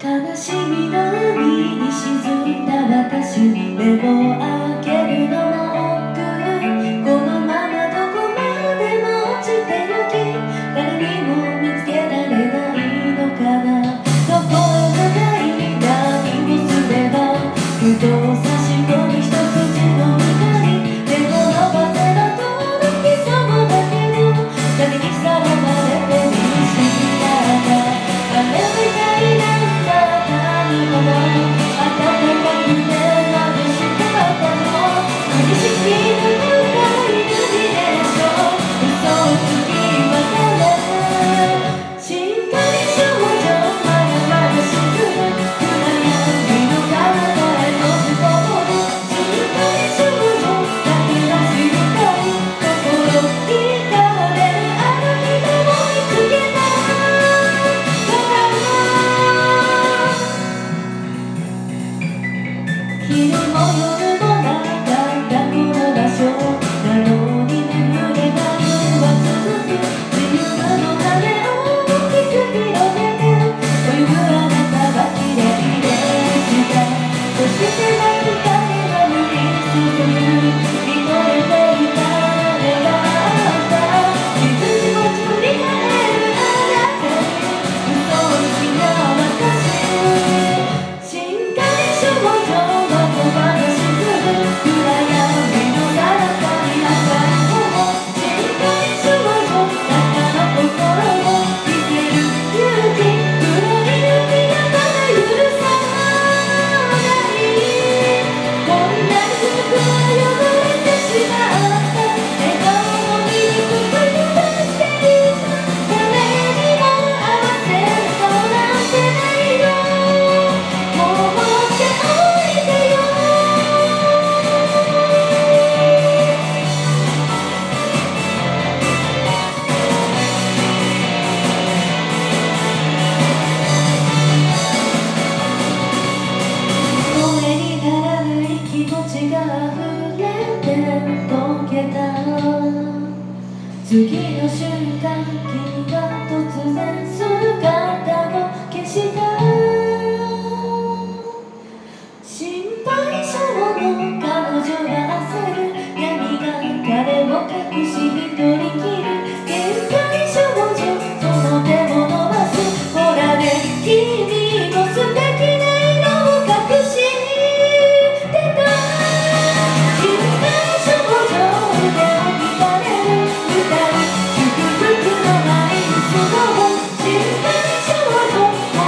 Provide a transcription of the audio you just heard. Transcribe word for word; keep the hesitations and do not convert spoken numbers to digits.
悲しみの海に沈んだ私、目を開けるのも億劫、このままどこまでも落ちてゆき、誰にも見つけられないのかな。どこへ長い何をすればふと差し込む一筋の光、手を伸ばせば届きそうだけど、誰にさらわれて見失ったあれみたいなんだ。暖かくて眩しかったの、無意識の深いイルミネーション、嘘をつき渡れしっかり少女、まだまだ沈む暗闇の彼方へとしぼる。しっかり少女だけが知りたい、心惹かれるあの日でも見つけた昼も夜もなかったこの場所なのに、眠れない夜は続く。自由の羽を大きく広げて泳ぐあなたが綺麗でした。そして何かには降り注ぐ見とれていたあれがあった。傷にも振り返るあなたに嘘をつきな私、しっかり少女次の瞬間、君が突然姿を消した。心配性の彼女が焦る、闇が彼を隠し一人きり。限界少女、その手を伸ばす。ほらね君